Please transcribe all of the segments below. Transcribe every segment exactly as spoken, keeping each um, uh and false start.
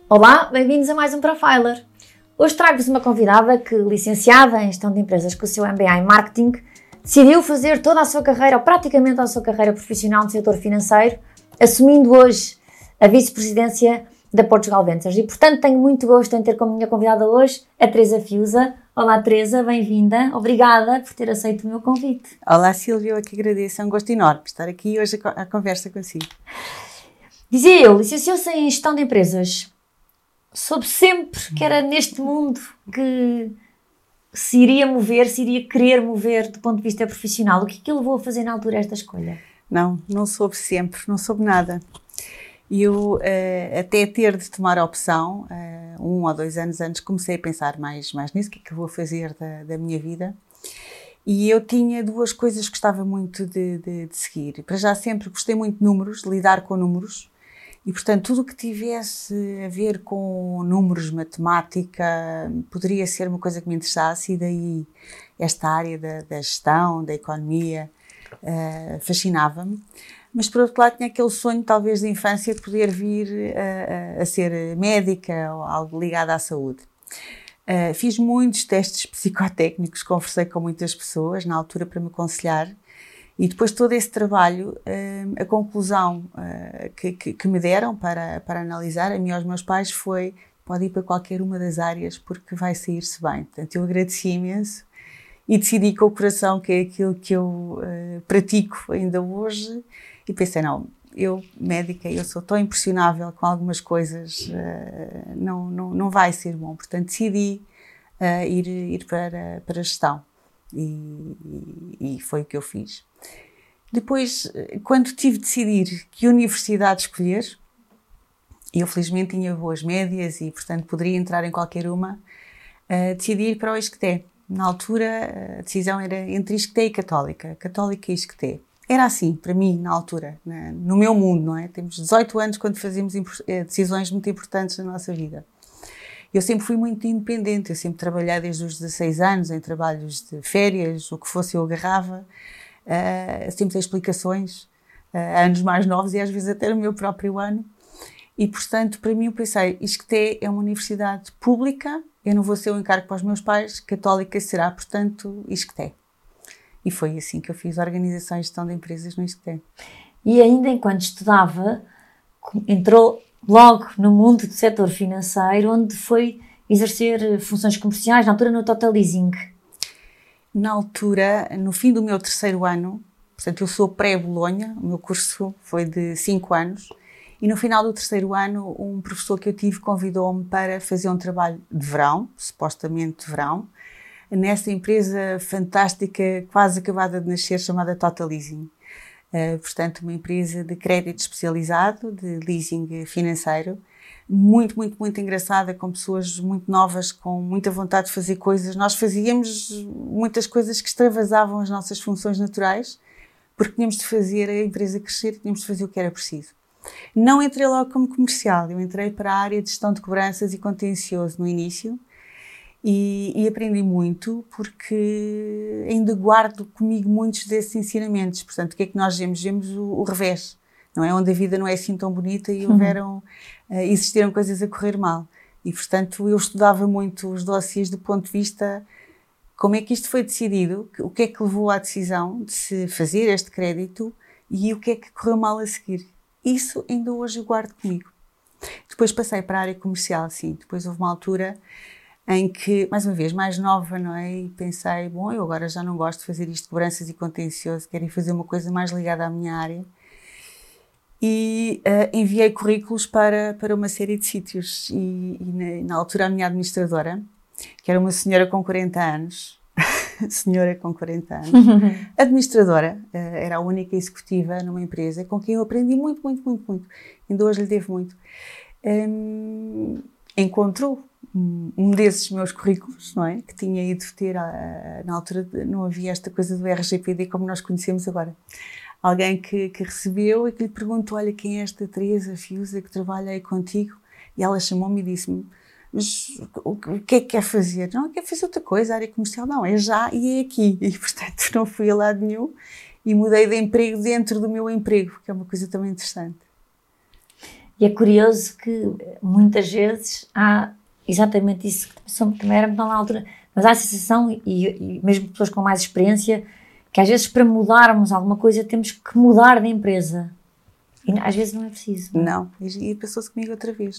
Olá, bem-vindos a mais um Profiler. Hoje trago-vos uma convidada que, licenciada em Gestão de Empresas com o seu M B A em Marketing, decidiu fazer toda a sua carreira, ou praticamente a sua carreira profissional no setor financeiro, assumindo hoje a vice-presidência da Portugal Ventures. E, portanto, tenho muito gosto em ter como minha convidada hoje a Teresa Fiuza. Olá, Teresa, bem-vinda. Obrigada por ter aceito o meu convite. Olá, Silvia, eu aqui agradeço. É um gosto enorme estar aqui hoje a conversa consigo. Dizia eu, licenciou-se em Gestão de Empresas. Soube sempre que era neste mundo que se iria mover, se iria querer mover do ponto de vista profissional. O que é que levou a fazer na altura esta escolha? Não, não soube sempre, não soube nada. E eu, uh, até ter de tomar a opção, uh, um ou dois anos antes, comecei a pensar mais, mais nisso, o que é que eu vou fazer da, da minha vida. E eu tinha duas coisas que gostava muito de, de, de seguir. Para já sempre gostei muito de números, de lidar com números. E, portanto, tudo o que tivesse a ver com números, matemática, poderia ser uma coisa que me interessasse. E daí esta área da, da gestão, da economia, uh, fascinava-me. Mas, por outro lado, tinha aquele sonho, talvez, de infância, de poder vir a, a, a ser médica ou algo ligado à saúde. Uh, fiz muitos testes psicotécnicos, conversei com muitas pessoas, na altura, para me aconselhar. E depois de todo esse trabalho, uh, a conclusão uh, que, que, que me deram para, para analisar, a mim e aos meus pais, foi: pode ir para qualquer uma das áreas porque vai sair-se bem. Portanto, eu agradeci imenso e decidi com o coração, que é aquilo que eu uh, pratico ainda hoje. E pensei, não, eu, médica, eu sou tão impressionável com algumas coisas, uh, não, não, não vai ser bom. Portanto, decidi uh, ir, ir para, para a gestão. E, e, e foi o que eu fiz. Depois, quando tive de decidir que universidade escolher, eu felizmente tinha boas médias e, portanto, poderia entrar em qualquer uma, uh, decidi ir para o ISCTE. Na altura, a decisão era entre ISCTE e Católica, Católica e ISCTE. Era assim, para mim, na altura, na, no meu mundo, não é? Temos dezoito anos quando fazemos decisões muito importantes na nossa vida. Eu sempre fui muito independente, eu sempre trabalhei desde os dezasseis anos em trabalhos de férias, o que fosse eu agarrava, uh, sempre sem explicações, uh, anos mais novos e às vezes até no meu próprio ano. E, portanto, para mim eu pensei, ISCTE é uma universidade pública, eu não vou ser um encargo para os meus pais, Católica será, portanto, ISCTE. E foi assim que eu fiz a Organização e Gestão de Empresas no ISCTE. E ainda enquanto estudava, entrou logo no mundo do setor financeiro, onde foi exercer funções comerciais, na altura no Total Leasing. Na altura, no fim do meu terceiro ano, portanto eu sou pré-Bolonha, o meu curso foi de cinco anos, e no final do terceiro ano um professor que eu tive convidou-me para fazer um trabalho de verão, supostamente de verão, nessa empresa fantástica, quase acabada de nascer, chamada Total Leasing. Uh, portanto, uma empresa de crédito especializado, de leasing financeiro, muito, muito, muito engraçada, com pessoas muito novas, com muita vontade de fazer coisas. Nós fazíamos muitas coisas que extravasavam as nossas funções naturais, porque tínhamos de fazer a empresa crescer e tínhamos de fazer o que era preciso. Não entrei logo como comercial, eu entrei para a área de gestão de cobranças e contencioso no início, E, e aprendi muito, porque ainda guardo comigo muitos desses ensinamentos. Portanto, o que é que nós vemos? Vemos o, o revés, não é? Onde a vida não é assim tão bonita e houveram, uh, existiram coisas a correr mal. E, portanto, eu estudava muito os dossiês do ponto de vista como é que isto foi decidido, o que é que levou à decisão de se fazer este crédito e o que é que correu mal a seguir. Isso ainda hoje eu guardo comigo. Depois passei para a área comercial, sim. Depois houve uma altura em que, mais uma vez, mais nova, não é? E pensei, bom, eu agora já não gosto de fazer isto de cobranças e contencioso, quero ir fazer uma coisa mais ligada à minha área. E uh, enviei currículos para, para uma série de sítios. E, e na, na altura a minha administradora, que era uma senhora com quarenta anos, senhora com quarenta anos, administradora, uh, era a única executiva numa empresa com quem eu aprendi muito, muito, muito, muito. Ainda hoje lhe devo muito. Um, encontrou um desses meus currículos, não é? Que tinha ido ter, a, na altura não havia esta coisa do R G P D como nós conhecemos agora. Alguém que, que recebeu e que lhe perguntou, olha, quem é esta Teresa Fiuza que trabalha aí contigo? E ela chamou-me e disse-me, mas o, o que é que quer fazer? Não, quer fazer outra coisa, a área comercial não, é já e é aqui. E, portanto, não fui a lado nenhum e mudei de emprego dentro do meu emprego, que é uma coisa também interessante. E é curioso que muitas vezes há exatamente isso, que também era na altura, mas há a sensação, e, e mesmo pessoas com mais experiência, que às vezes para mudarmos alguma coisa temos que mudar de empresa. E às vezes não é preciso. Não, não. E passou-se comigo outra vez.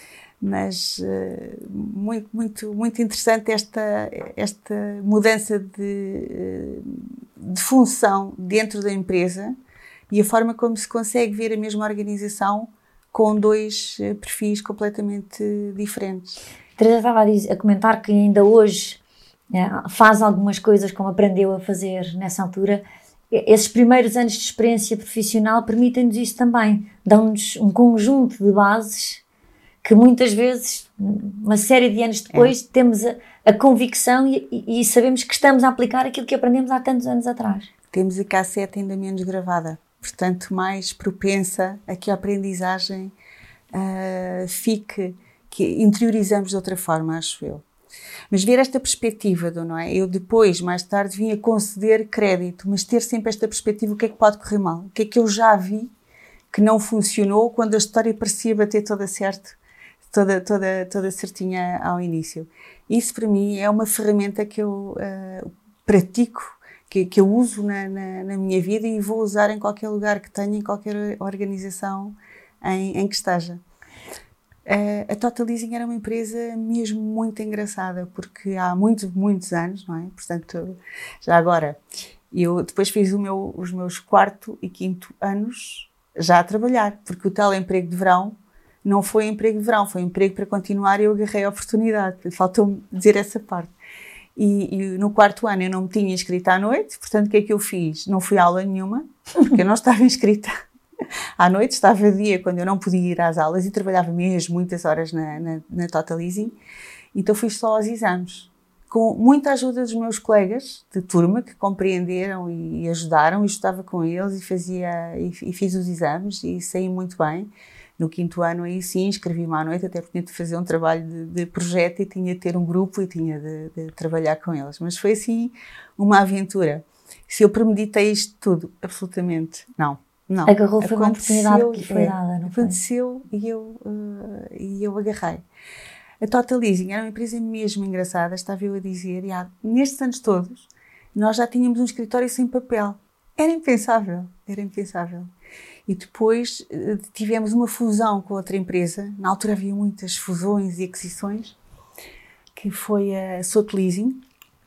Mas uh, muito, muito, muito interessante esta, esta mudança de, de função dentro da empresa e a forma como se consegue ver a mesma organização com dois perfis completamente diferentes. Teresa estava a, dizer, a comentar que ainda hoje é, faz algumas coisas como aprendeu a fazer nessa altura. Esses primeiros anos de experiência profissional permitem-nos isso também. Dão-nos um conjunto de bases que muitas vezes, uma série de anos depois, é. temos a, a convicção e, e, e sabemos que estamos a aplicar aquilo que aprendemos há tantos anos atrás. Temos a cassete ainda menos gravada, portanto mais propensa a que a aprendizagem uh, fique, que interiorizamos de outra forma, acho eu. Mas ver esta perspectiva, não é? Eu depois, mais tarde, vim a conceder crédito, mas ter sempre esta perspectiva, o que é que pode correr mal? O que é que eu já vi que não funcionou quando a história parecia bater toda certo, toda, toda, toda certinha ao início. Isso, para mim, é uma ferramenta que eu uh, pratico, que, que eu uso na, na, na minha vida e vou usar em qualquer lugar que tenha, em qualquer organização em, em que esteja. Uh, a Total Leasing era uma empresa mesmo muito engraçada, porque há muitos, muitos anos, não é? Portanto, já agora, eu depois fiz o meu, os meus quarto e quinto anos já a trabalhar, porque o tal emprego de verão não foi emprego de verão, foi emprego para continuar e eu agarrei a oportunidade. Faltou-me dizer essa parte. E, e no quarto ano eu não me tinha inscrita à noite, portanto, o que é que eu fiz? Não fui a aula nenhuma, porque eu não estava inscrita à noite, estava dia quando eu não podia ir às aulas e trabalhava mesmo muitas horas na, na, na Total Leasing, então fui só aos exames, com muita ajuda dos meus colegas de turma que compreenderam e ajudaram, e estava com eles e, fazia, e, e fiz os exames e saí muito bem. No quinto ano aí sim, inscrevi-me à noite, até porque tinha de fazer um trabalho de, de projeto e tinha de ter um grupo e tinha de, de trabalhar com eles, mas foi assim uma aventura. Se eu premeditei isto tudo, absolutamente não. Não, agarrou, foi uma oportunidade que lhe foi dada, não foi? Aconteceu e eu, uh, e eu agarrei. A Total Leasing era uma empresa mesmo engraçada, estava eu a dizer, e há, nestes anos todos, nós já tínhamos um escritório sem papel. Era impensável, era impensável. E depois uh, tivemos uma fusão com outra empresa, na altura havia muitas fusões e aquisições, que foi a Soto Leasing.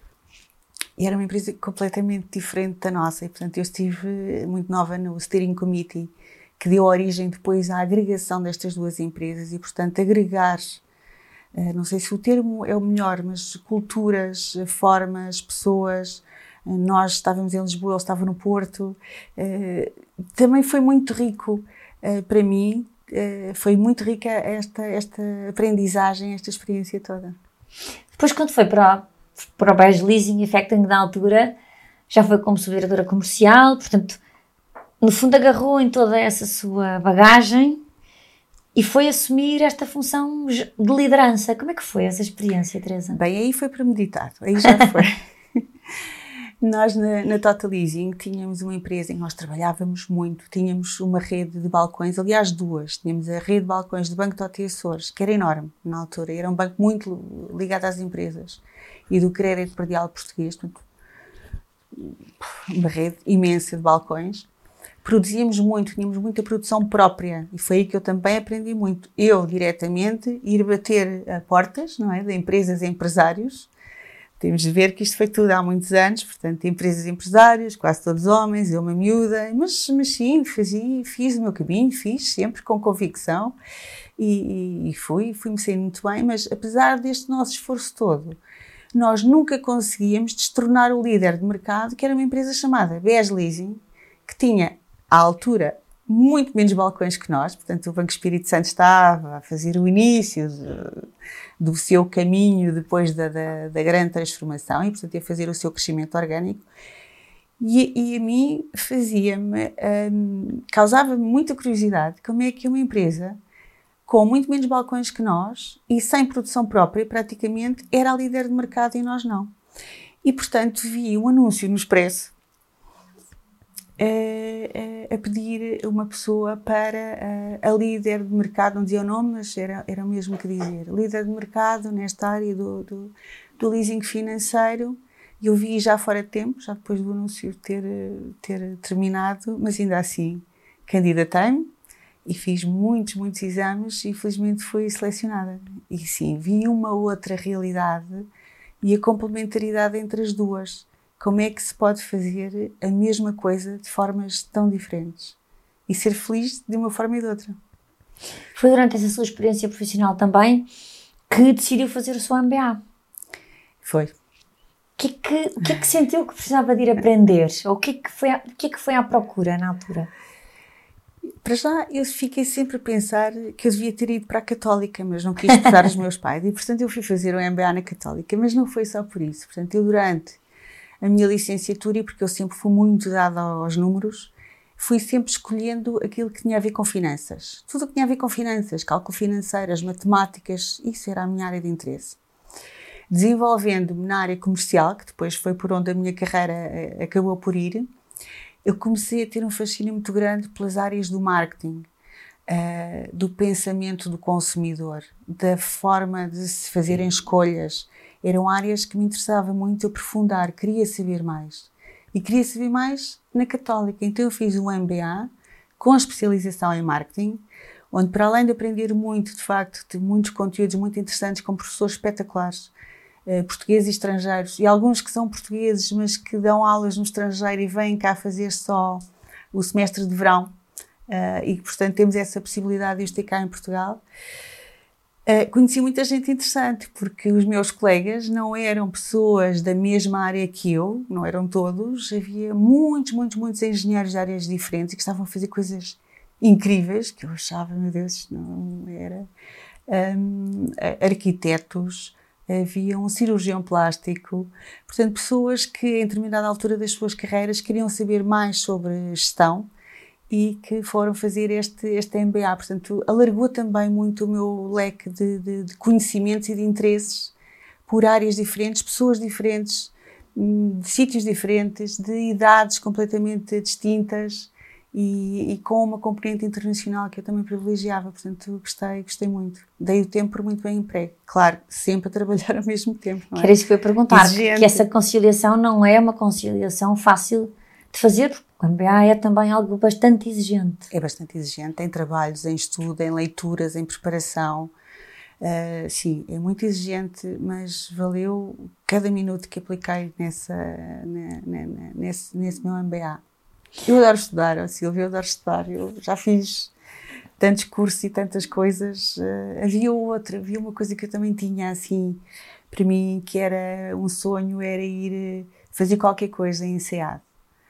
E era uma empresa completamente diferente da nossa. E, portanto, eu estive muito nova no Steering Committee, que deu origem depois à agregação destas duas empresas. E, portanto, agregar, não sei se o termo é o melhor, mas culturas, formas, pessoas. Nós estávamos em Lisboa, eles estavam no Porto. Também foi muito rico para mim. Foi muito rica esta, esta aprendizagem, esta experiência toda. Depois, quando foi para... para o B E S Leasing Effecting na altura, já foi como subdiretora comercial, portanto, no fundo agarrou em toda essa sua bagagem e foi assumir esta função de liderança. Como é que foi essa experiência, Teresa? Bem, aí foi premeditado, aí já foi. Nós na, na Total Leasing tínhamos uma empresa em que nós trabalhávamos muito, tínhamos uma rede de balcões, aliás duas, tínhamos a rede de balcões do Banco de Tote Açores, que era enorme na altura, era um banco muito ligado às empresas, e do crédito predial português, portanto, uma rede imensa de balcões. Produzíamos muito, tínhamos muita produção própria, e foi aí que eu também aprendi muito. Eu, diretamente, ir bater a portas, não é, de empresas e empresários. Temos de ver que isto foi tudo há muitos anos, portanto, empresas e empresários, quase todos homens, eu uma miúda, mas, mas sim, fazia, fiz o meu caminho, fiz sempre com convicção, e, e, e fui, fui-me saindo muito bem, mas apesar deste nosso esforço todo, nós nunca conseguíamos destornar o líder de mercado, que era uma empresa chamada B E S Leasing, que tinha, à altura, muito menos balcões que nós, portanto o Banco Espírito Santo estava a fazer o início de, do seu caminho depois da, da, da grande transformação e, portanto, ia fazer o seu crescimento orgânico. E, e a mim fazia-me, um, causava-me muita curiosidade como é que uma empresa com muito menos balcões que nós e sem produção própria, praticamente, era a líder de mercado e nós não. E, portanto, vi um anúncio no Expresso a, a pedir uma pessoa para a, a líder de mercado, não dizia o nome, mas era, era o mesmo que dizer, líder de mercado nesta área do, do, do leasing financeiro. Eu vi já fora de tempo, já depois do anúncio ter, ter terminado, mas ainda assim candidatei-me e fiz muitos, muitos exames e felizmente fui selecionada. E sim, vi uma outra realidade e a complementaridade entre as duas. Como é que se pode fazer a mesma coisa de formas tão diferentes e ser feliz de uma forma e de outra. Foi durante essa sua experiência profissional também que decidiu fazer o seu M B A? Foi. O que é que, o que, é que sentiu que precisava de ir aprender? Ou o que é que foi, o que é que foi à procura na altura? Para já, eu fiquei sempre a pensar que eu devia ter ido para a Católica, mas não quis pesar os meus pais. E, portanto, eu fui fazer o M B A na Católica, mas não foi só por isso. Portanto, eu durante a minha licenciatura, e porque eu sempre fui muito dada aos números, fui sempre escolhendo aquilo que tinha a ver com finanças. Tudo o que tinha a ver com finanças, cálculo financeiro, as matemáticas, isso era a minha área de interesse. Desenvolvendo-me na área comercial, que depois foi por onde a minha carreira acabou por ir, eu comecei a ter um fascínio muito grande pelas áreas do marketing, uh, do pensamento do consumidor, da forma de se fazerem escolhas. Eram áreas que me interessava muito aprofundar, queria saber mais. E queria saber mais na Católica. Então eu fiz um M B A com especialização em marketing, onde para além de aprender muito, de facto, de muitos conteúdos muito interessantes com professores espetaculares, eh, portugueses e estrangeiros, e alguns que são portugueses, mas que dão aulas no estrangeiro e vêm cá fazer só o semestre de verão, uh, e portanto temos essa possibilidade de estar cá em Portugal. Uh, conheci muita gente interessante, porque os meus colegas não eram pessoas da mesma área que eu, não eram todos, havia muitos, muitos, muitos engenheiros de áreas diferentes e que estavam a fazer coisas incríveis, que eu achava, meu Deus, não era. Um, arquitetos, havia um cirurgião plástico, portanto pessoas que em determinada altura das suas carreiras queriam saber mais sobre gestão e que foram fazer este, este M B A. Portanto, alargou também muito o meu leque de, de, de conhecimentos e de interesses por áreas diferentes, pessoas diferentes, de sítios diferentes, de idades completamente distintas e, e com uma componente internacional que eu também privilegiava. Portanto, gostei, gostei muito. Dei o tempo por muito bem emprego. Claro, sempre a trabalhar ao mesmo tempo, não é? Era isso que eu ia perguntar, Exigente. Que essa conciliação não é uma conciliação fácil de fazer, porque o M B A é também algo bastante exigente. É bastante exigente, em trabalhos, em estudo, em leituras, em preparação. Uh, sim, é muito exigente, mas valeu cada minuto que apliquei nessa, na, na, na, nesse, nesse meu M B A. Eu adoro estudar, oh Silvia, eu adoro estudar. Eu já fiz tantos cursos e tantas coisas. Uh, havia outra, havia uma coisa que eu também tinha, assim, para mim, que era um sonho, era ir fazer qualquer coisa em SEAD.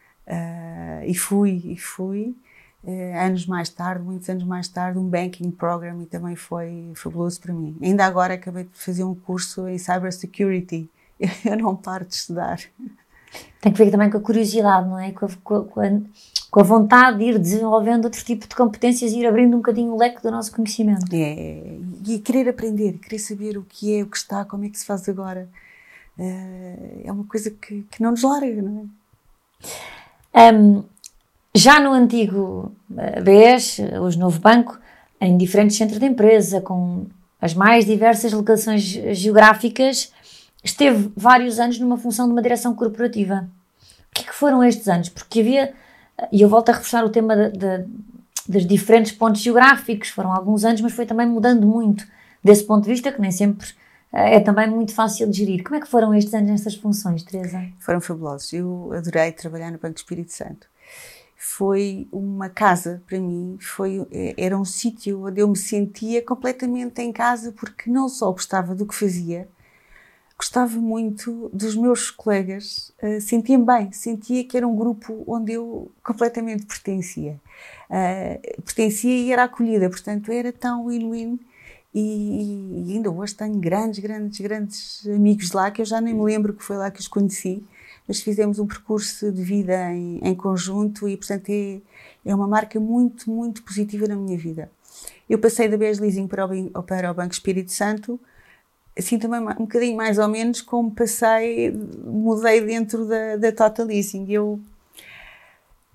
Uh, e fui, e fui, uh, anos mais tarde, muitos anos mais tarde, um banking program, e também foi fabuloso para mim. Ainda agora acabei de fazer um curso em cybersecurity. Eu não paro de estudar. Tem que ver também com a curiosidade, não é? Com a, com a, com a vontade de ir desenvolvendo outro tipo de competências e ir abrindo um bocadinho o leque do nosso conhecimento. É, e querer aprender, querer saber o que é, o que está, como é que se faz agora. Uh, é uma coisa que, que não nos larga, não é? Um, já no antigo B E S, hoje Novo Banco, em diferentes centros de empresa, com as mais diversas locações geográficas, esteve vários anos numa função de uma direção corporativa. O que é que foram estes anos? Porque havia, e eu volto a reforçar o tema de, de, dos diferentes pontos geográficos, foram alguns anos, mas foi também mudando muito desse ponto de vista, que nem sempre é também muito fácil de gerir. Como é que foram estes anos nestas funções, Teresa? Foram fabulosos. Eu adorei trabalhar no Banco Espírito Santo. Foi uma casa para mim, foi, era um sítio onde eu me sentia completamente em casa, porque não só gostava do que fazia, gostava muito dos meus colegas, uh, sentia-me bem, sentia que era um grupo onde eu completamente pertencia. Uh, pertencia e era acolhida, portanto era tão win-win. E, e ainda hoje tenho grandes, grandes, grandes amigos de lá, que eu já nem me lembro que foi lá que os conheci, mas fizemos um percurso de vida em, em conjunto e, portanto, é, é uma marca muito, muito positiva na minha vida. Eu passei da B E S Leasing para o, para o Banco Espírito Santo, assim também um bocadinho mais ou menos como passei, mudei dentro da, da Total Leasing. Eu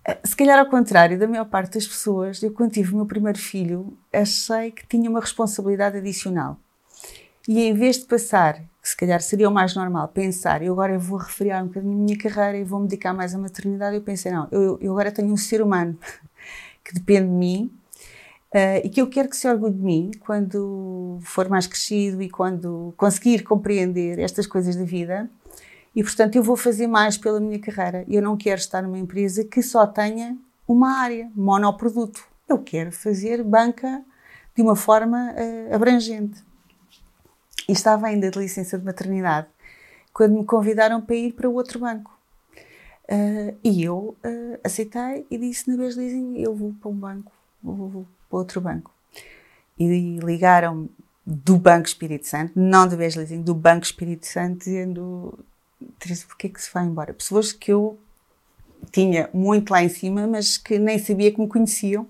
Se calhar ao contrário da maior parte das pessoas, eu quando tive o meu primeiro filho, achei que tinha uma responsabilidade adicional. E em vez de passar, que se calhar seria o mais normal, pensar, eu agora vou refriar um bocadinho a minha carreira e vou me dedicar mais à maternidade, eu pensei, não, eu, eu agora tenho um ser humano que depende de mim uh, e que eu quero que se orgulhe de mim quando for mais crescido e quando conseguir compreender estas coisas da vida. E, portanto, eu vou fazer mais pela minha carreira. Eu não quero estar numa empresa que só tenha uma área, monoproduto. Eu quero fazer banca de uma forma uh, abrangente. E estava ainda de licença de maternidade quando me convidaram para ir para outro banco. Uh, e eu uh, aceitei e disse na vez dizem eu vou para um banco, vou, vou para outro banco. E ligaram do Banco Espírito Santo, não do Beslizing, do Banco Espírito Santo, dizendo, Teresa, porquê que se vai embora? Pessoas que eu tinha muito lá em cima, mas que nem sabia que me conheciam.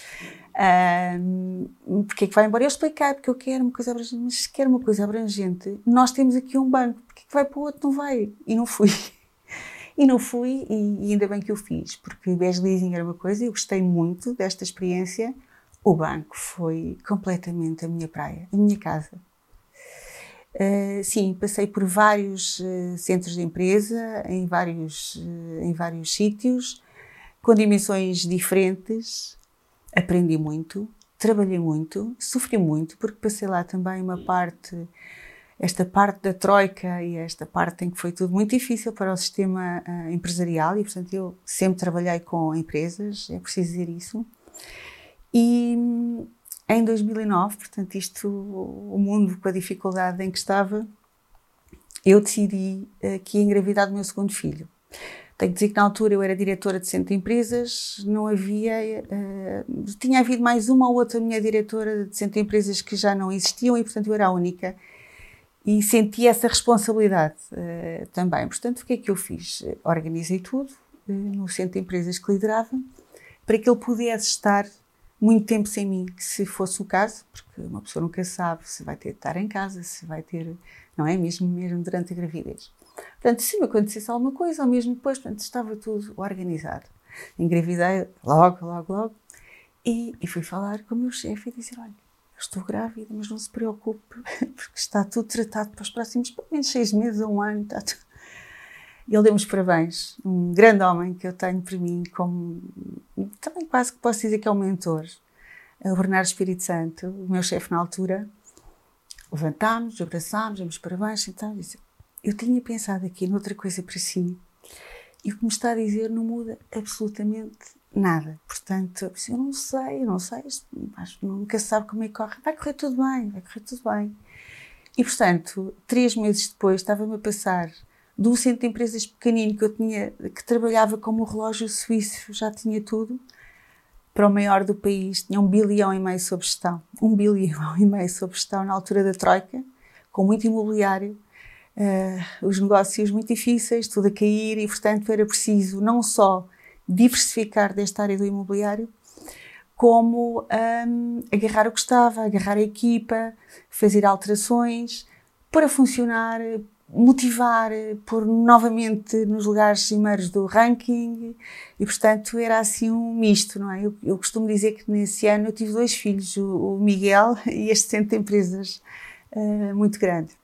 Um, porque é que vai embora? Eu expliquei, porque eu quero uma coisa abrangente, mas se quer uma coisa abrangente, nós temos aqui um banco, porque é que vai para o outro? Não vai. E não fui. E não fui, e, e ainda bem que eu fiz, porque o Beslizing era uma coisa, eu gostei muito desta experiência. O banco foi completamente a minha praia, a minha casa. Uh, sim, passei por vários uh, centros de empresa, em vários, uh, em vários sítios, com dimensões diferentes. Aprendi muito, trabalhei muito, sofri muito, porque passei lá também uma parte, esta parte da troika e esta parte em que foi tudo muito difícil para o sistema uh, empresarial e, portanto, eu sempre trabalhei com empresas, é preciso dizer isso. E em dois mil e nove, portanto, isto, o mundo com a dificuldade em que estava, eu decidi uh, que ia engravidar do meu segundo filho. Tenho que dizer que na altura eu era diretora de centro de empresas, não havia, uh, tinha havido mais uma ou outra minha diretora de centro de empresas que já não existiam e, portanto, eu era a única. E senti essa responsabilidade uh, também. Portanto, o que é que eu fiz? Organizei tudo uh, no centro de empresas que liderava para que ele pudesse estar muito tempo sem mim, se fosse o caso, porque uma pessoa nunca sabe se vai ter de estar em casa, se vai ter, não é? Mesmo, mesmo durante a gravidez. Portanto, se me acontecesse alguma coisa, ou mesmo depois, portanto, estava tudo organizado. Engravidei logo, logo, logo, e, e fui falar com o meu chefe e dizer, olha, eu estou grávida, mas não se preocupe, porque está tudo tratado para os próximos, pelo menos seis meses ou um ano, está tudo. E ele deu-me os parabéns, um grande homem que eu tenho para mim, como, também quase que posso dizer que é um mentor, o Bernardo Espírito Santo, o meu chefe na altura. Levantámos, abraçámos, demos parabéns, sentámos e disse, eu tinha pensado aqui noutra coisa para si e o que me está a dizer não muda absolutamente nada. Portanto, eu não sei, eu não sei, acho que nunca se sabe como é que corre. Vai correr tudo bem, vai correr tudo bem. E, portanto, três meses depois estava-me a passar do centro de empresas pequenino que eu tinha, que trabalhava como relógio suíço, já tinha tudo, para o maior do país, tinha um bilhão e meio sob gestão. Um bilhão e meio sob gestão na altura da Troika, com muito imobiliário, uh, os negócios muito difíceis, tudo a cair e, portanto, era preciso não só diversificar desta área do imobiliário, como um, agarrar o que estava, agarrar a equipa, fazer alterações, para funcionar, motivar, pôr novamente nos lugares cimeiros do ranking e, portanto, era assim um misto, não é? Eu, eu costumo dizer que nesse ano eu tive dois filhos, o, o Miguel e este centro de empresas uh, muito grande.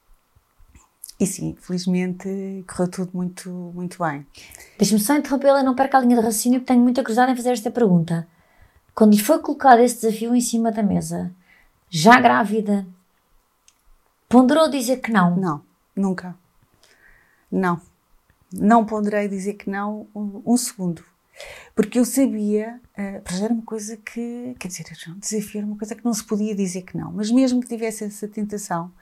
E sim, felizmente correu tudo muito, muito bem. Deixa-me só interrompê-la, não perca a linha de raciocínio, porque tenho muita curiosidade em fazer esta pergunta. Quando lhe foi colocado esse desafio em cima da mesa, já grávida, ponderou dizer que não? Não, nunca. Não. Não ponderei dizer que não um, um segundo. Porque eu sabia, uh, para já era uma coisa que, quer dizer, um desafio era uma coisa que não se podia dizer que não. Mas mesmo que tivesse essa tentação,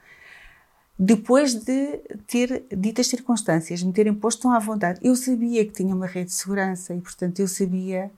depois de ter dito as circunstâncias, me terem posto tão à vontade, eu sabia que tinha uma rede de segurança e, portanto, eu sabia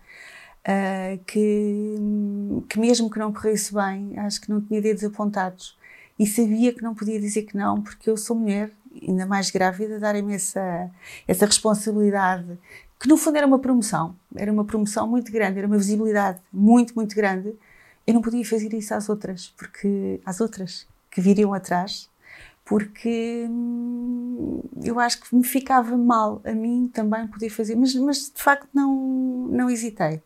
uh, que, que mesmo que não corresse bem, acho que não tinha dedos apontados. E sabia que não podia dizer que não, porque eu sou mulher, ainda mais grávida, darem-me essa, essa responsabilidade, que no fundo era uma promoção, era uma promoção muito grande, era uma visibilidade muito, muito grande. Eu não podia fazer isso às outras, porque às outras que viriam atrás, porque hum, eu acho que me ficava mal a mim também poder fazer, mas, mas de facto não, não hesitei.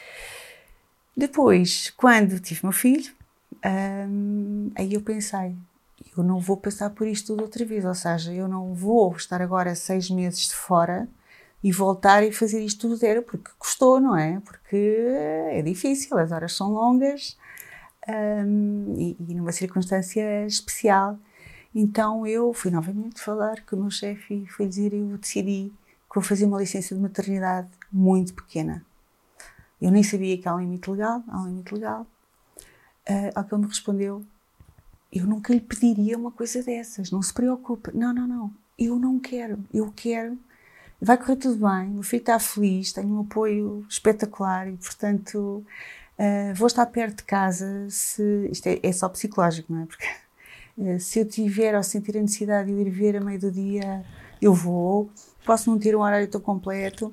Depois, quando tive meu filho, hum, aí eu pensei, eu não vou passar por isto tudo outra vez, ou seja, eu não vou estar agora seis meses de fora e voltar e fazer isto tudo zero, porque custou, não é? Porque é difícil, as horas são longas hum, e, e numa circunstância especial. Então eu fui novamente falar com o meu chefe e fui dizer, eu decidi que vou fazer uma licença de maternidade muito pequena. Eu nem sabia que há um limite legal, há um limite legal. Uh, ao que ele me respondeu, eu nunca lhe pediria uma coisa dessas, não se preocupe. Não, não, não, eu não quero, eu quero, vai correr tudo bem, o meu filho está feliz, tenho um apoio espetacular e, portanto, uh, vou estar perto de casa, se, isto é, é só psicológico, não é? Porque se eu tiver ou sentir a necessidade de ir ver a meio do dia, eu vou. Posso não ter um horário tão completo,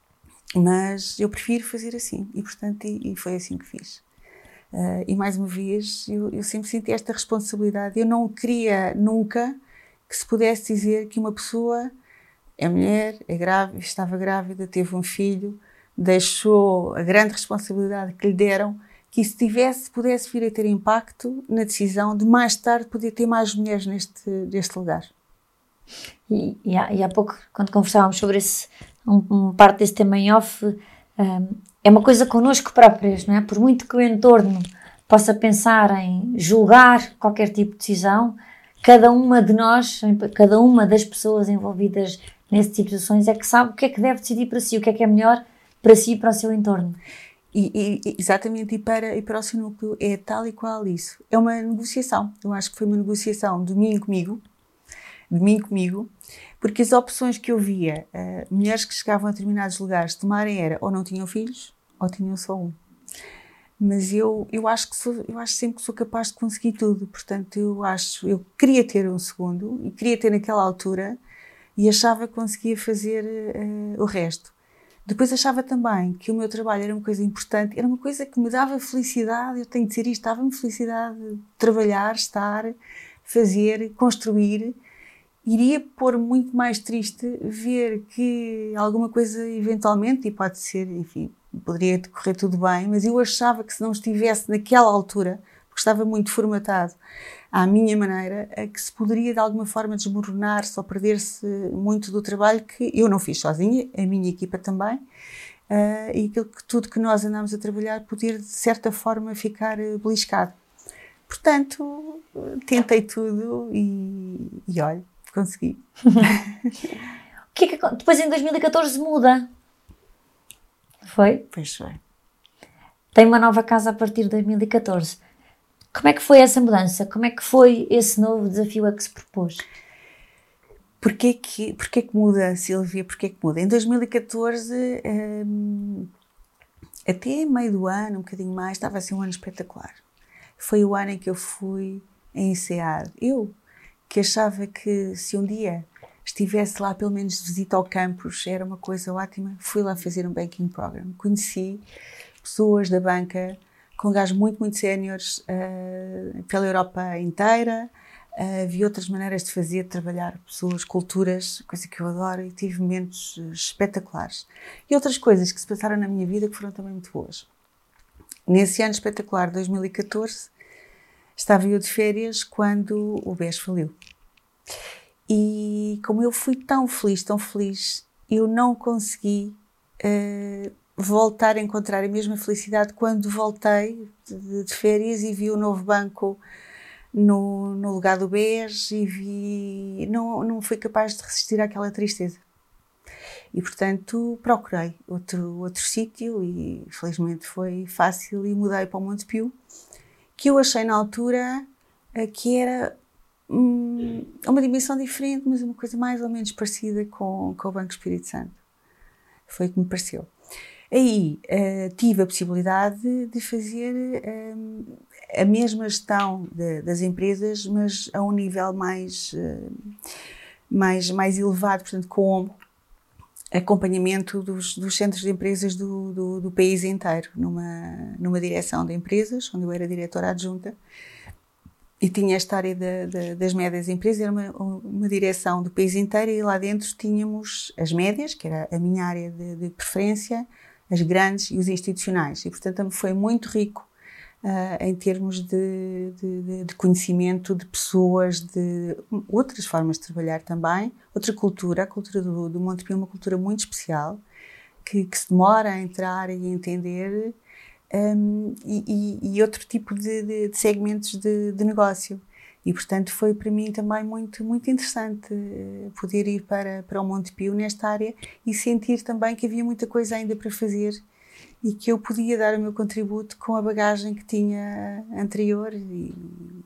mas eu prefiro fazer assim. E, portanto, e, e foi assim que fiz. Uh, e, mais uma vez, eu, eu sempre senti esta responsabilidade. Eu não queria nunca que se pudesse dizer que uma pessoa é mulher, é grávida, estava grávida, teve um filho, deixou a grande responsabilidade que lhe deram, que isso tivesse, pudesse vir a ter impacto na decisão de mais tarde poder ter mais mulheres neste, neste lugar. E, e, há, e há pouco, quando conversávamos sobre esse, um, um parte desse tema em off, um, é uma coisa connosco próprias, não é? Por muito que o entorno possa pensar em julgar qualquer tipo de decisão, cada uma de nós, cada uma das pessoas envolvidas nesse tipo de situações é que sabe o que é que deve decidir para si, o que é que é melhor para si e para o seu entorno. E, e, exatamente, e para, e para o seu núcleo é tal e qual isso. É uma negociação. Eu acho que foi uma negociação de mim comigo, de mim comigo, porque as opções que eu via, uh, mulheres que chegavam a determinados lugares tomarem era ou não tinham filhos, ou tinham só um. Mas eu, eu acho que sou, eu acho sempre que sou capaz de conseguir tudo. Portanto, eu acho, eu queria ter um segundo, e queria ter naquela altura, e achava que conseguia fazer uh, o resto. Depois achava também que o meu trabalho era uma coisa importante, era uma coisa que me dava felicidade, eu tenho de dizer isto, dava-me felicidade de trabalhar, estar, fazer, construir. Iria pôr muito mais triste ver que alguma coisa eventualmente, e pode ser, enfim, poderia correr tudo bem, mas eu achava que se não estivesse naquela altura, porque estava muito formatado à minha maneira, que se poderia de alguma forma desmoronar-se ou perder-se muito do trabalho que eu não fiz sozinha, a minha equipa também, uh, e aquilo que tudo que nós andamos a trabalhar poder de certa forma ficar beliscado. Portanto, tentei tudo e, e olha, consegui. O que é que depois em dois mil e catorze muda? Foi? Pois foi. Tem uma nova casa a partir de dois mil e catorze. Como é que foi essa mudança? Como é que foi esse novo desafio a que se propôs? Porquê que, porquê que muda, Silvia? Porquê que muda? Em dois mil e catorze, hum, até meio do ano, um bocadinho mais, estava a ser um ano espetacular. Foi o ano em que eu fui a INSEAD. Eu, que achava que se um dia estivesse lá pelo menos de visita ao campus, era uma coisa ótima, fui lá fazer um banking program. Conheci pessoas da banca com gajos muito, muito séniores uh, pela Europa inteira. Uh, vi outras maneiras de fazer, de trabalhar pessoas, culturas, coisa que eu adoro, e tive momentos uh, espetaculares. E outras coisas que se passaram na minha vida que foram também muito boas. Nesse ano espetacular de dois mil e catorze, estava eu de férias quando o B E S faliu. E como eu fui tão feliz, tão feliz, eu não consegui uh, voltar a encontrar a mesma felicidade quando voltei de, de férias e vi o novo banco no, no lugar do B E S e vi, não, não fui capaz de resistir àquela tristeza. E, portanto, procurei outro, outro sítio e, felizmente, foi fácil e mudei para o Montepio, que eu achei na altura que era hum, uma dimensão diferente, mas uma coisa mais ou menos parecida com, com o Banco Espírito Santo. Foi o que me pareceu. Aí uh, tive a possibilidade de, de fazer um, a mesma gestão de, das empresas, mas a um nível mais, uh, mais, mais elevado, portanto, com acompanhamento dos, dos centros de empresas do, do, do país inteiro, numa, numa direção de empresas, onde eu era diretora adjunta, E tinha esta área de, de, das médias empresas, era uma, uma direção do país inteiro, e lá dentro tínhamos as médias, que era a minha área de, de preferência, as grandes e os institucionais. E, portanto, foi muito rico uh, em termos de, de, de conhecimento de pessoas, de outras formas de trabalhar também, outra cultura. A cultura do, do Montepio é uma cultura muito especial, que, que se demora a entrar e a entender. Um, e, e, e outro tipo de, de, de segmentos de, de negócio. E, portanto, foi para mim também muito, muito interessante uh, poder ir para, para o Montepio nesta área e sentir também que havia muita coisa ainda para fazer e que eu podia dar o meu contributo com a bagagem que tinha anterior e,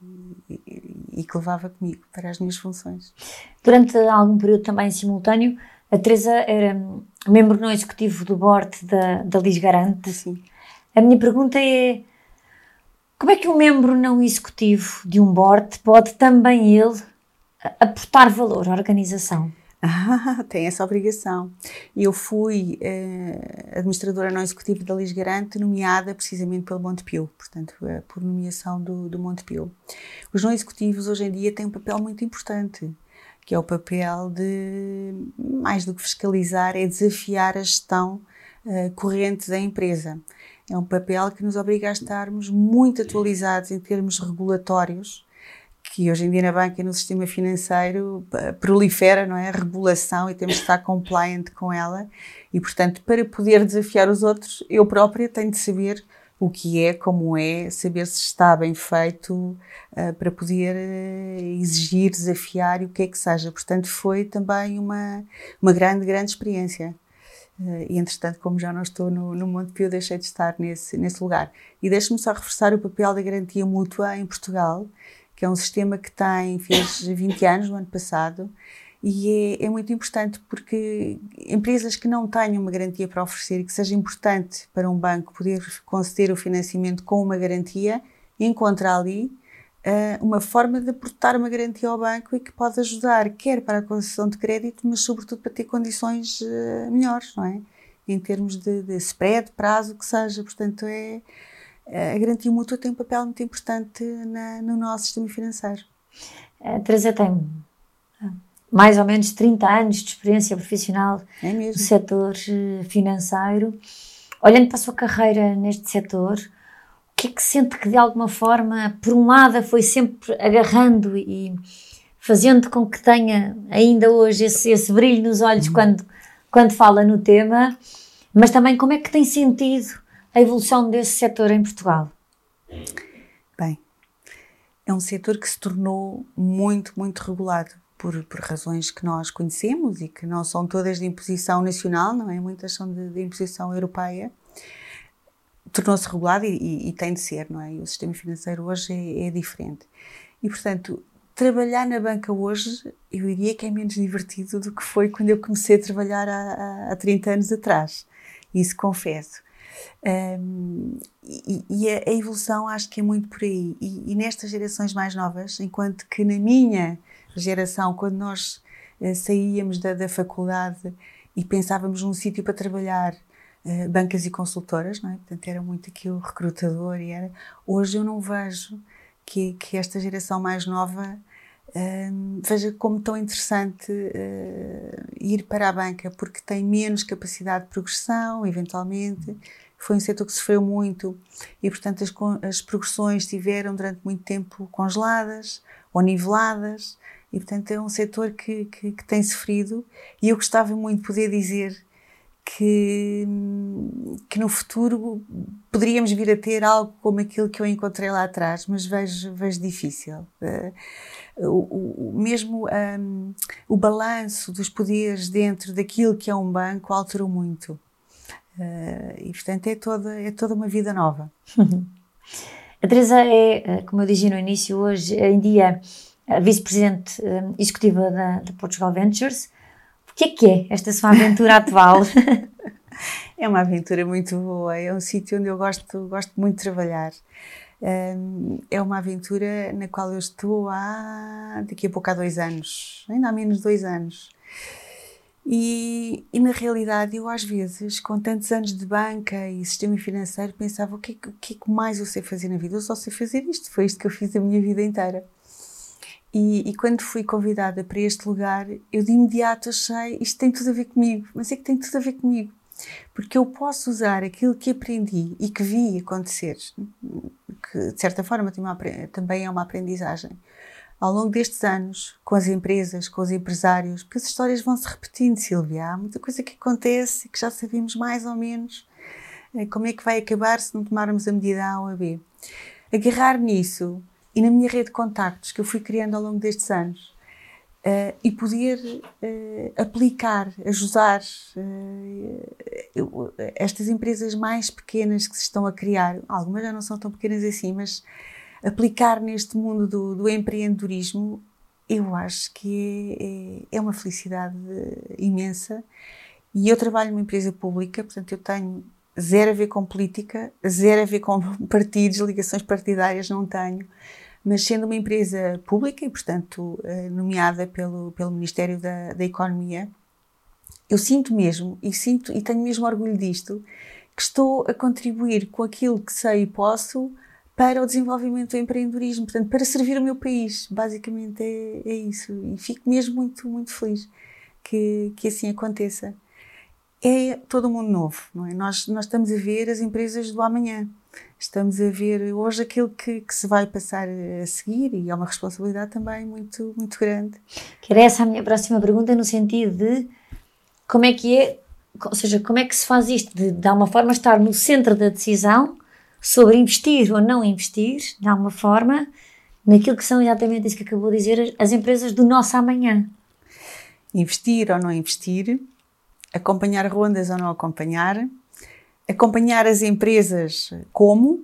e, e que levava comigo para as minhas funções. Durante algum período também simultâneo, a Teresa era membro não executivo do board da, da Lis Garante. Sim. A minha pergunta é, como é que um membro não executivo de um board pode também ele aportar valor à organização? Ah, tem essa obrigação. Eu fui eh, administradora não executiva da Lis Garante, nomeada precisamente pelo Montepio, portanto, eh, por nomeação do, do Montepio. Os não executivos hoje em dia têm um papel muito importante, que é o papel de, mais do que fiscalizar, é desafiar a gestão eh, corrente da empresa. É um papel que nos obriga a estarmos muito atualizados em termos regulatórios, que hoje em dia na banca e no sistema financeiro prolifera, não é? A regulação, e temos de estar compliant com ela. E, portanto, para poder desafiar os outros, eu própria tenho de saber o que é, como é, saber se está bem feito, uh, para poder uh, exigir, desafiar e o que é que seja. Portanto, foi também uma, uma grande, grande experiência. Uh, e, entretanto, como já não estou no, no Montepio, deixei de estar nesse, nesse lugar. E deixe-me só reforçar o papel da garantia mútua em Portugal, que é um sistema que tem, fez vinte anos no ano passado, e é, é muito importante porque empresas que não tenham uma garantia para oferecer e que seja importante para um banco poder conceder o financiamento com uma garantia, encontra ali uh, uma forma de aportar uma garantia ao banco e que pode ajudar, quer para a concessão de crédito, mas sobretudo para ter condições uh, melhores, não é? Em termos de, de spread, prazo, o que seja. Portanto, é... A garantia mútua tem um papel muito importante na, no nosso sistema financeiro. A Teresa tem mais ou menos trinta anos de experiência profissional é mesmo. no setor financeiro. Olhando para a sua carreira neste setor, o que é que sente que de alguma forma, por um lado, foi sempre agarrando e fazendo com que tenha ainda hoje esse, esse brilho nos olhos uhum. quando, quando fala no tema, mas também como é que tem sentido a evolução desse setor em Portugal? Bem, é um setor que se tornou muito, muito regulado por, por razões que nós conhecemos e que não são todas de imposição nacional, não é? Muitas são de, de imposição europeia. Tornou-se regulado e, e, e tem de ser, não é? E o sistema financeiro hoje é, é diferente. E, portanto, trabalhar na banca hoje, eu diria que é menos divertido do que foi quando eu comecei a trabalhar há, há trinta anos atrás. Isso confesso. Um, e, e a, a evolução acho que é muito por aí e, e nestas gerações mais novas, enquanto que na minha geração, quando nós uh, saíamos da, da faculdade e pensávamos num sítio para trabalhar, uh, bancas e consultoras, não é? Portanto era muito aquilo recrutador e era, hoje eu não vejo que, que esta geração mais nova um, veja como tão interessante uh, ir para a banca, porque tem menos capacidade de progressão, eventualmente. Foi um setor que sofreu muito e, portanto, as, as progressões estiveram durante muito tempo congeladas ou niveladas e, portanto, é um setor que, que, que tem sofrido e eu gostava muito de poder dizer que, que no futuro poderíamos vir a ter algo como aquilo que eu encontrei lá atrás, mas vejo, vejo difícil. Uh, o, o, mesmo um, o balanço dos poderes dentro daquilo que é um banco alterou muito. Uh, e, portanto, é toda, é toda uma vida nova. A Teresa é, como eu dizia no início, hoje em dia a vice-presidente um, executiva da, da Portugal Ventures. O que é que é esta sua aventura atual? É uma aventura muito boa, é um sítio onde eu gosto, gosto muito de trabalhar. Um, é uma aventura na qual eu estou há, daqui a pouco há dois anos, ainda há menos de dois anos. E, e na realidade eu às vezes, com tantos anos de banca e sistema financeiro, pensava o que, é que, o que é que mais eu sei fazer na vida? Eu só sei fazer isto, foi isto que eu fiz a minha vida inteira. E, e quando fui convidada para este lugar, eu de imediato achei, isto tem tudo a ver comigo, mas é que tem tudo a ver comigo. Porque eu posso usar aquilo que aprendi e que vi acontecer, que de certa forma também é uma aprendizagem, ao longo destes anos, com as empresas, com os empresários, porque as histórias vão se repetindo, Sílvia. Há muita coisa que acontece e que já sabemos mais ou menos como é que vai acabar se não tomarmos a medida A ou a B. Agarrar nisso e na minha rede de contactos que eu fui criando ao longo destes anos uh, e poder uh, aplicar, ajudar uh, eu, estas empresas mais pequenas que se estão a criar, algumas já não são tão pequenas assim, mas aplicar neste mundo do, do empreendedorismo, eu acho que é, é, é uma felicidade imensa. E eu trabalho numa empresa pública, portanto eu tenho zero a ver com política, zero a ver com partidos, ligações partidárias não tenho, mas sendo uma empresa pública e, portanto, nomeada pelo, pelo Ministério da, da Economia, eu sinto mesmo, e sinto, e tenho mesmo orgulho disto, que estou a contribuir com aquilo que sei e posso para o desenvolvimento do empreendedorismo, portanto, para servir o meu país. Basicamente é, é isso. E fico mesmo muito, muito feliz que, que assim aconteça. É todo um mundo novo, não é? Nós, nós estamos a ver as empresas do amanhã. Estamos a ver hoje aquilo que, que se vai passar a seguir e é uma responsabilidade também muito, muito grande. Que era essa a minha próxima pergunta, no sentido de como é que é, ou seja, como é que se faz isto de, de alguma forma, estar no centro da decisão sobre investir ou não investir, de alguma forma, naquilo que são exatamente isso que acabou de dizer, as empresas do nosso amanhã. Investir ou não investir, acompanhar rondas ou não acompanhar, acompanhar as empresas como,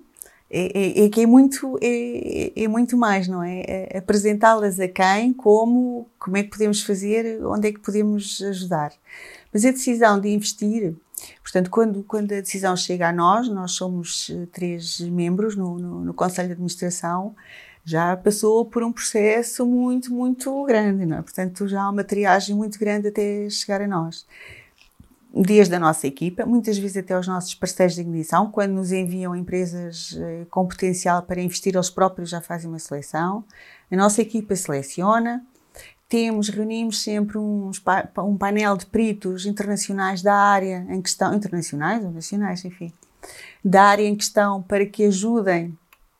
é, é, é que é muito, é, é muito mais, não é? É apresentá-las a quem, como, como é que podemos fazer, onde é que podemos ajudar. Mas a decisão de investir, portanto, quando, quando a decisão chega a nós, nós somos três membros no, no, no Conselho de Administração, já passou por um processo muito, muito grande, não é? Portanto, já há uma triagem muito grande até chegar a nós. Desde a nossa equipa, muitas vezes até aos nossos parceiros de ignição, quando nos enviam empresas eh, com potencial para investir, eles próprios já fazem uma seleção. A nossa equipa seleciona. Temos, reunimos sempre uns, um painel de peritos internacionais da área em questão, internacionais ou nacionais, enfim, da área em questão, para que ajudem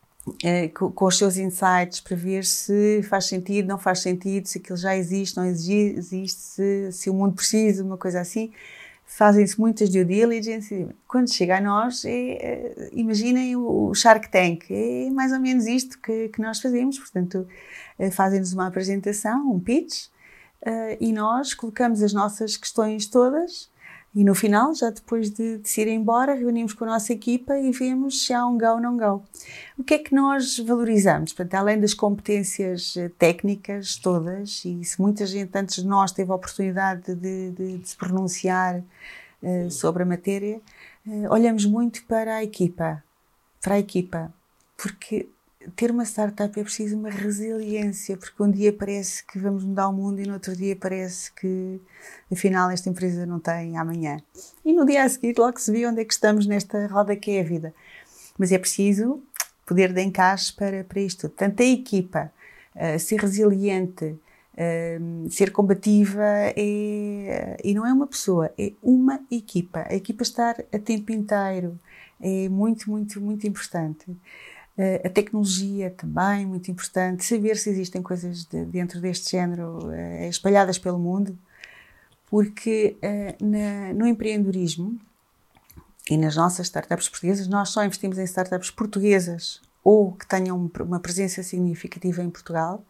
eh, com, com os seus insights para ver se faz sentido, não faz sentido, se aquilo já existe, não existe, se, se o mundo precisa, uma coisa assim. Fazem-se muitas due diligence. Quando chega a nós, é, é, imaginem o Shark Tank, é mais ou menos isto que, que nós fazemos. Portanto, é, fazem-nos uma apresentação, um pitch, é, e nós colocamos as nossas questões todas e no final, já depois de, de se ir embora, reunimos com a nossa equipa e vemos se há um go ou não go. O que é que nós valorizamos? Portanto, além das competências técnicas todas, e se muita gente antes de nós teve a oportunidade de, de, de se pronunciar uh, sobre a matéria, uh, olhamos muito para a equipa, para a equipa, porque ter uma startup é preciso uma resiliência, porque um dia parece que vamos mudar o mundo e no outro dia parece que afinal esta empresa não tem amanhã. E no dia a seguir logo se vê onde é que estamos nesta roda que é a vida. Mas é preciso poder de encaixe para, para isto. Portanto, a equipa, uh, ser resiliente, uh, ser combativa, é, e não é uma pessoa, é uma equipa. A equipa estar a tempo inteiro é muito, muito, muito importante. Uh, a tecnologia também, muito importante. Saber se existem coisas de, dentro deste género uh, espalhadas pelo mundo, porque uh, na, no empreendedorismo e nas nossas startups portuguesas, nós só investimos em startups portuguesas ou que tenham uma presença significativa em Portugal.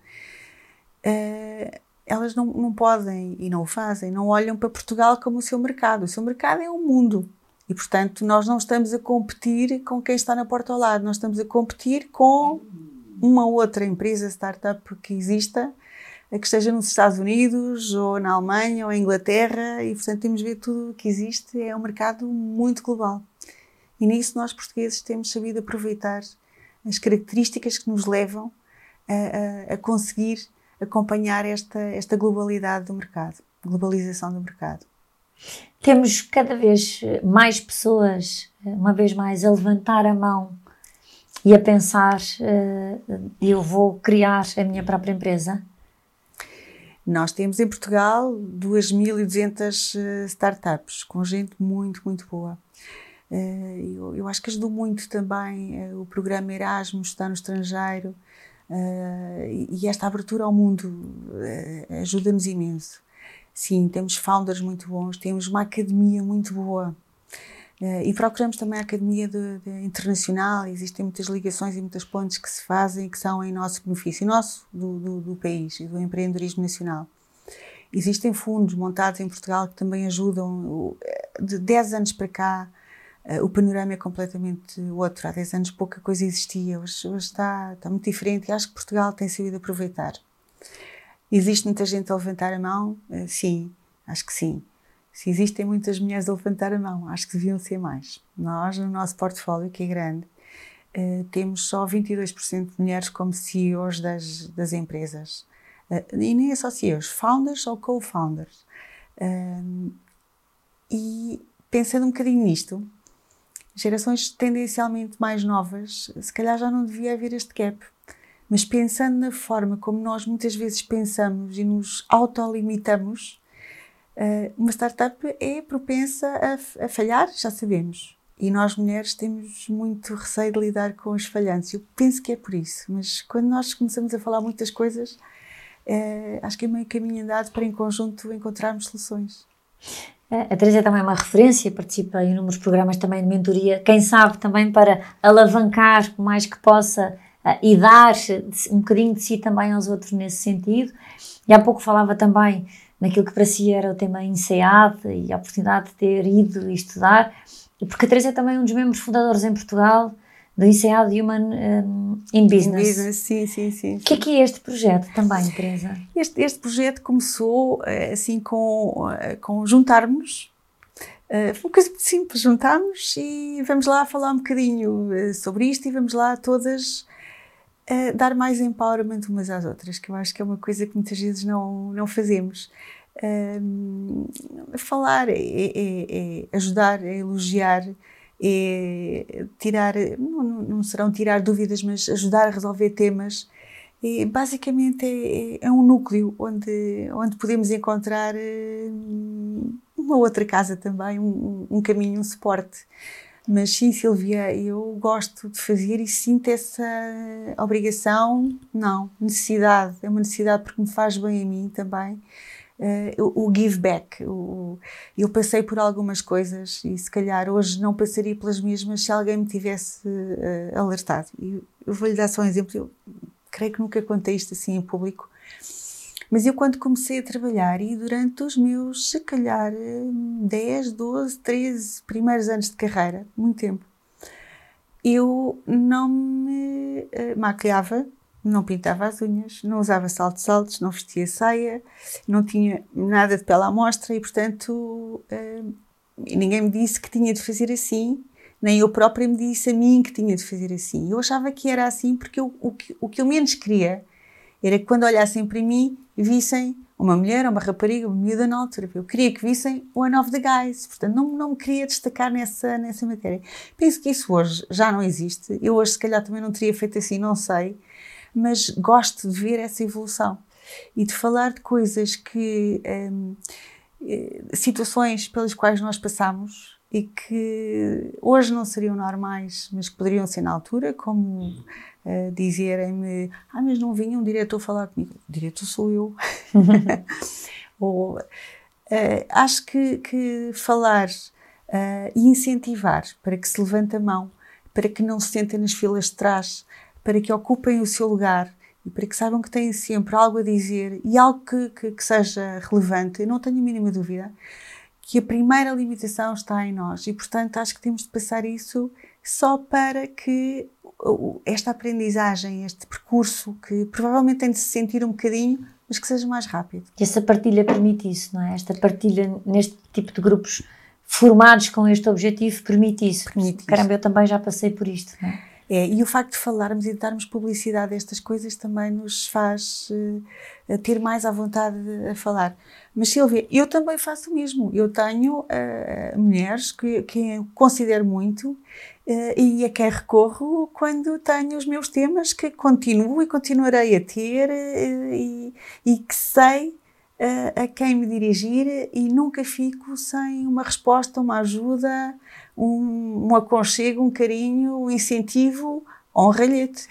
Uh, elas não, não podem e não o fazem, não olham para Portugal como o seu mercado. O seu mercado é o mundo. E, portanto, nós não estamos a competir com quem está na porta ao lado, nós estamos a competir com uma outra empresa, startup que exista, que esteja nos Estados Unidos, ou na Alemanha, ou em Inglaterra, e, portanto, temos de ver tudo o que existe, é um mercado muito global. E nisso nós, portugueses, temos sabido aproveitar as características que nos levam a, a, a conseguir acompanhar esta, esta globalidade do mercado, globalização do mercado. Temos cada vez mais pessoas, uma vez mais, a levantar a mão e a pensar, uh, eu vou criar a minha própria empresa? Nós temos em Portugal duas mil e duzentas uh, startups, com gente muito, muito boa. Uh, eu, eu acho que ajudou muito também uh, o programa Erasmus, está no estrangeiro, uh, e, e esta abertura ao mundo uh, ajuda-nos imenso. Sim, temos founders muito bons, temos uma academia muito boa. Uh, e procuramos também a academia de, de internacional, existem muitas ligações e muitas pontes que se fazem e que são em nosso benefício, nosso, do, do, do país e do empreendedorismo nacional. Existem fundos montados em Portugal que também ajudam. De dez anos para cá, uh, o panorama é completamente outro. Há dez anos pouca coisa existia, hoje, hoje está, está muito diferente e acho que Portugal tem sabido aproveitar. Existe muita gente a levantar a mão? Uh, sim, acho que sim. Se existem muitas mulheres a levantar a mão, acho que deviam ser mais. Nós, no nosso portfólio, que é grande, uh, temos só vinte e dois por cento de mulheres como C E Os das, das empresas. Uh, e nem é só C E Os, founders ou co-founders. Uh, e pensando um bocadinho nisto, gerações tendencialmente mais novas, se calhar já não devia haver este gap. Mas pensando na forma como nós muitas vezes pensamos e nos autolimitamos, uma startup é propensa a, a falhar, já sabemos. E nós mulheres temos muito receio de lidar com os falhanços. Eu penso que é por isso. Mas quando nós começamos a falar muitas coisas, é, acho que é meio caminho andado para em conjunto encontrarmos soluções. A Teresa também é uma referência, participa em inúmeros programas também de mentoria. Quem sabe também para alavancar o mais que possa Uh, e dar um bocadinho de si também aos outros nesse sentido. E há pouco falava também naquilo que para si era o tema INSEAD e a oportunidade de ter ido e estudar, porque a Teresa é também um dos membros fundadores em Portugal do INSEAD Human um, in Business. In business, sim, sim, sim. O que é que é este projeto também, Teresa? Este, este projeto começou assim com, com juntarmos. Uh, foi uma coisa muito simples, juntámos e vamos lá falar um bocadinho sobre isto e vamos lá todas Uh, dar mais empowerment umas às outras, que eu acho que é uma coisa que muitas vezes não, não fazemos. Uh, falar é, é, é ajudar, é elogiar, é tirar, não, não serão tirar dúvidas, mas ajudar a resolver temas. E, basicamente é, é um núcleo onde, onde podemos encontrar uh, uma outra casa também, um, um caminho, um suporte. Mas sim, Silvia, eu gosto de fazer e sinto essa obrigação, não, necessidade, é uma necessidade porque me faz bem a mim também, uh, o, o give back. O, eu passei por algumas coisas e se calhar hoje não passaria pelas mesmas se alguém me tivesse uh, alertado. E eu vou-lhe dar só um exemplo, eu creio que nunca contei isto assim em público, mas eu quando comecei a trabalhar e durante os meus, se calhar, dez, doze, treze primeiros anos de carreira, muito tempo, eu não me uh, maquilhava, não pintava as unhas, não usava saltos altos, não vestia saia, não tinha nada de pele à mostra e, portanto, uh, ninguém me disse que tinha de fazer assim, nem eu própria me disse a mim que tinha de fazer assim. Eu achava que era assim porque eu, o, que, o que eu menos queria era que quando olhassem para mim vissem uma mulher, uma rapariga, uma miúda na altura. Eu queria que vissem one of the guys. Portanto, não, não me queria destacar nessa, nessa matéria. Penso que isso hoje já não existe. Eu hoje, se calhar, também não teria feito assim, não sei. Mas gosto de ver essa evolução. E de falar de coisas que... Hum, situações pelas quais nós passamos e que hoje não seriam normais, mas que poderiam ser na altura, como... Uh, dizerem-me, ah, mas não vinha um diretor falar comigo. O diretor sou eu. Ou, uh, acho que, que falar uh, e incentivar para que se levante a mão, para que não se sentem nas filas de trás, para que ocupem o seu lugar e para que saibam que têm sempre algo a dizer e algo que, que, que seja relevante. Eu não tenho a mínima dúvida que a primeira limitação está em nós e, portanto, acho que temos de passar isso só para que esta aprendizagem, este percurso, que provavelmente tem de se sentir um bocadinho, mas que seja mais rápido. E essa partilha permite isso, não é? Esta partilha neste tipo de grupos formados com este objetivo permite isso. Permite Caramba, isso. eu também já passei por isto, não é? É, e o facto de falarmos e de darmos publicidade a estas coisas também nos faz uh, ter mais à vontade a falar. Mas, Sílvia, eu também faço o mesmo. Eu tenho uh, mulheres que, que eu considero muito uh, e a quem recorro quando tenho os meus temas, que continuo e continuarei a ter uh, e, e que sei uh, a quem me dirigir e nunca fico sem uma resposta, uma ajuda, um, um aconchego, um carinho, um incentivo ou um ralhete.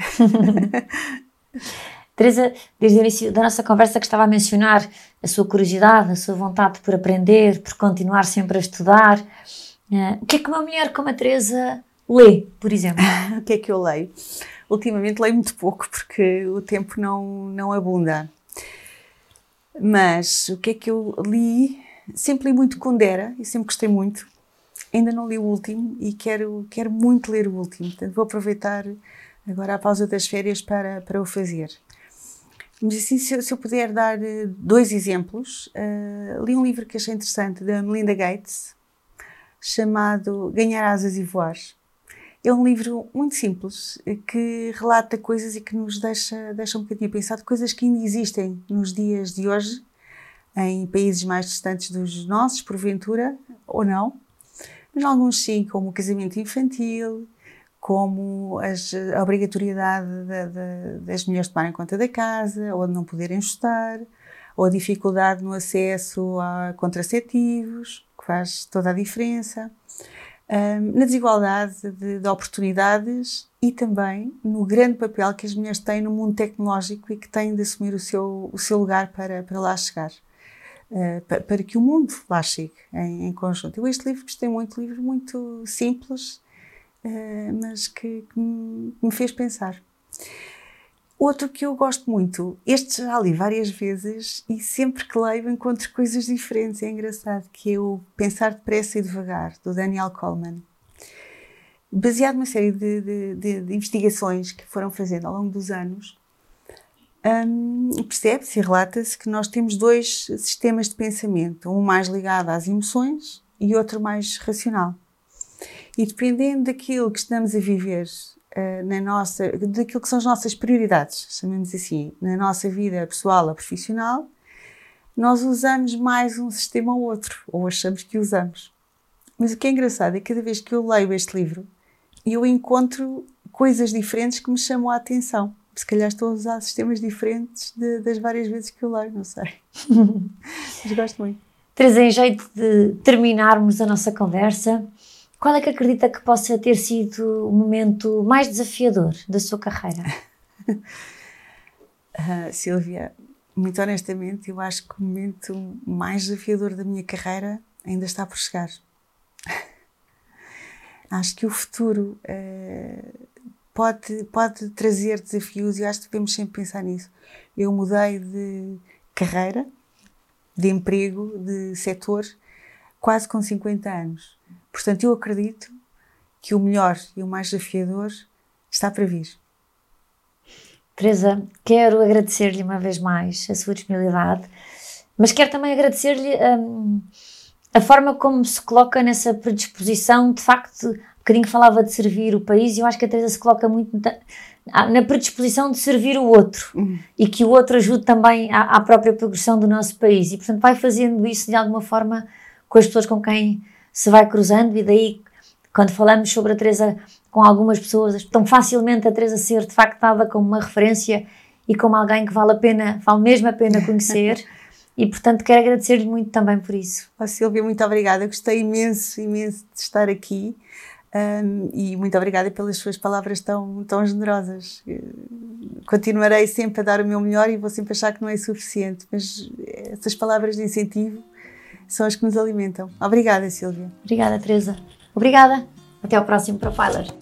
Teresa, desde o início da nossa conversa que estava a mencionar a sua curiosidade, a sua vontade por aprender, por continuar sempre a estudar. Uh, o que é que uma mulher como a Teresa lê, por exemplo? O que é que eu leio? Ultimamente leio muito pouco porque o tempo não, não abunda. Mas o que é que eu li? Sempre li muito Kundera e sempre gostei muito. Ainda não li o último e quero, quero muito ler o último. Portanto, vou aproveitar agora a pausa das férias para, para o fazer. Mas assim, se eu, se eu puder dar dois exemplos, uh, li um livro que achei interessante da Melinda Gates, chamado Ganhar Asas e Voar. É um livro muito simples, que relata coisas e que nos deixa, deixa um bocadinho a pensar de coisas que ainda existem nos dias de hoje, em países mais distantes dos nossos, porventura, ou não. Mas alguns sim, como o casamento infantil, como as, a obrigatoriedade de, de, das mulheres tomarem conta da casa, ou de não poderem estudar, ou a dificuldade no acesso a contraceptivos, que faz toda a diferença, um, na desigualdade de, de oportunidades e também no grande papel que as mulheres têm no mundo tecnológico e que têm de assumir o seu, o seu lugar para, para lá chegar. Uh, para, para que o mundo lá chegue em, em conjunto. Eu este livro gostei muito, um livro muito simples, uh, mas que, que me, me fez pensar. Outro que eu gosto muito, este já li várias vezes e sempre que leio encontro coisas diferentes, é engraçado, que é o Pensar Depressa e Devagar, do Daniel Goleman. Baseado numa série de, de, de, de investigações que foram fazendo ao longo dos anos, Um, percebe-se e relata-se que nós temos dois sistemas de pensamento, um mais ligado às emoções e outro mais racional. E dependendo daquilo que estamos a viver, uh, na nossa, daquilo que são as nossas prioridades, chamamos assim, na nossa vida pessoal ou profissional, nós usamos mais um sistema ou outro, ou achamos que usamos. Mas o que é engraçado é que cada vez que eu leio este livro, eu encontro coisas diferentes que me chamam a atenção. Se calhar estou a usar sistemas diferentes de, das várias vezes que eu leio, não sei. Mas gosto muito. Teresa, em jeito de terminarmos a nossa conversa, qual é que acredita que possa ter sido o momento mais desafiador da sua carreira? uh, Sílvia, muito honestamente, eu acho que o momento mais desafiador da minha carreira ainda está por chegar. Acho que o futuro uh, Pode, pode trazer desafios e eu acho que devemos sempre pensar nisso. Eu mudei de carreira, de emprego, de setor, quase com cinquenta anos. Portanto, eu acredito que o melhor e o mais desafiador está para vir. Teresa, quero agradecer-lhe uma vez mais a sua disponibilidade, mas quero também agradecer-lhe um, a forma como se coloca nessa predisposição, de facto. Um bocadinho falava de servir o país e eu acho que a Teresa se coloca muito na predisposição de servir o outro uhum. e que o outro ajude também à, à própria progressão do nosso país e, portanto, vai fazendo isso de alguma forma com as pessoas com quem se vai cruzando e daí, quando falamos sobre a Teresa com algumas pessoas, tão facilmente a Teresa ser de facto dada como uma referência e como alguém que vale a pena, vale mesmo a pena conhecer e, portanto, quero agradecer-lhe muito também por isso. Oh, Sílvia, muito obrigada, eu gostei imenso, imenso de estar aqui. Um, e muito obrigada pelas suas palavras tão, tão generosas. Continuarei sempre a dar o meu melhor e vou sempre achar que não é suficiente, mas essas palavras de incentivo são as que nos alimentam. Obrigada, Sílvia. Obrigada, Teresa. Obrigada. Até ao próximo Profiler.